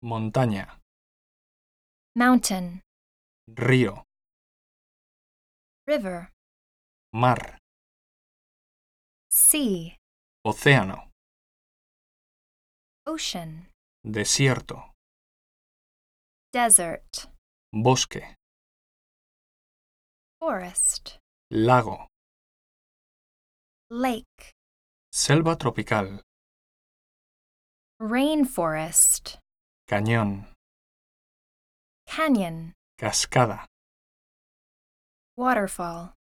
Montaña, mountain, río, river, mar, sea, océano, ocean, desierto, desert, bosque, forest, lago, lake, selva tropical, rainforest, cañón, canyon, cascada. waterfall.